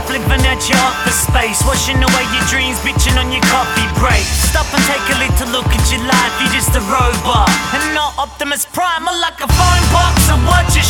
living at your office space, washing away your dreams, bitching on your coffee break. Stop and take a little look at your life, you're just a robot and not Optimus Prime or like a phone box. So what you